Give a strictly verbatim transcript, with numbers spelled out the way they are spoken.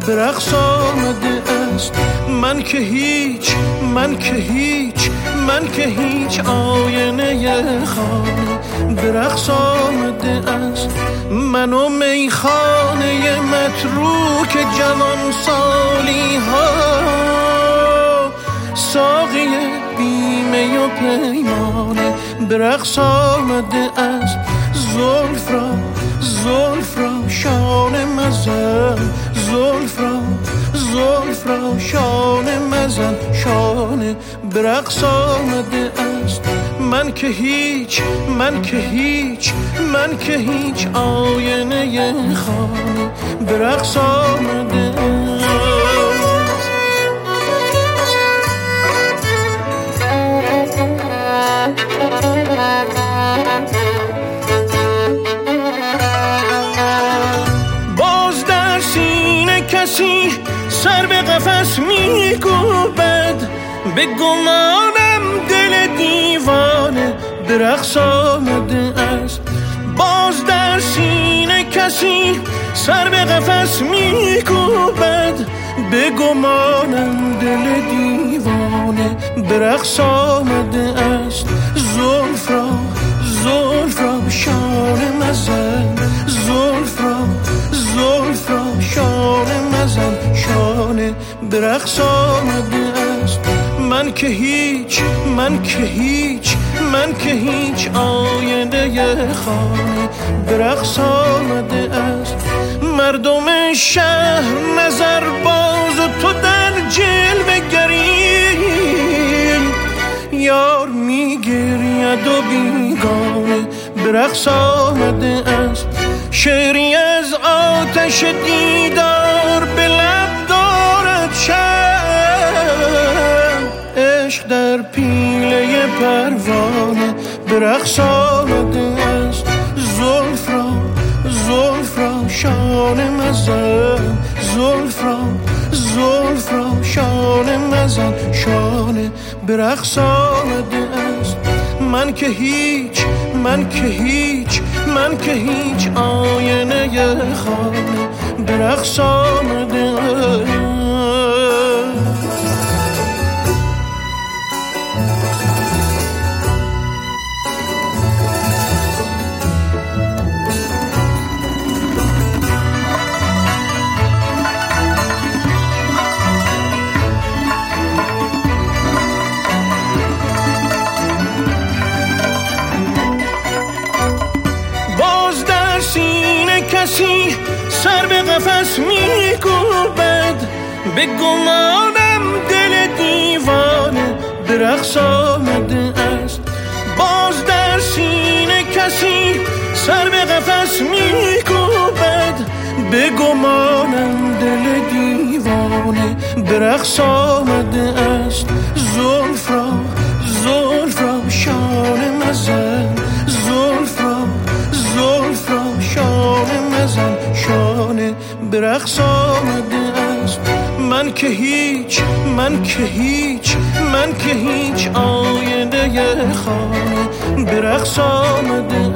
به رقص آمده است. من که هیچ، من که هیچ، من که هیچ آینه خانه به رقص آمده است. من و میخانه متروک جوان سالی ها، ساقی بیمه و پیمانه به رقص آمده است. زلف را زلف را شانه مزن، زلف را زلف را شانه مزن، شانه به رقص آمده است. من که هیچ، من که هیچ، من که هیچ آینه خانه به رقص آمده است. باز در سینه کسی سر به قفس می‌کوبد، به گمانم دل دیوانه به رقص آمده است. باز در سینه کسی سر به قفس می‌کوبد، به گمانم دل دیوانه به رقص آمده است. زلف را زلف را شانه مزن، زلف را زلف را شانه مزن، شانه به رقص آمده است. من که هیچ، من که هیچ، من که هیچ آینه خانه به رقص آمده است. مردم شهر نظر باز تو در جلوه گریم، یار میگرید و بیگانه به رقص آمده است. شعری از آتش دیدار به لب دارد شب، عشق در پیله پروانه به رقص آمده است. زلف را زلف را شانه مزن، زلف را زلف را شانه مزن، شانه به رقص آمده است. من که هیچ، من که هیچ، من که هیچ آینه خانه به رقص آمده است. کسی سر به قفس می‌کوبد، به گمانم دل دیوانه به رقص آمده است. باز در سینه کسی سر به قفس می‌کوبد، به گمانم دل دیوانه به رقص آمده است. زلف را زلف را شانه مزن، زلف را زلف را شانه مزن، شانه به رقص آمده است. من که هیچ، من که هیچ، من که هیچ آینه خانه به رقص آمده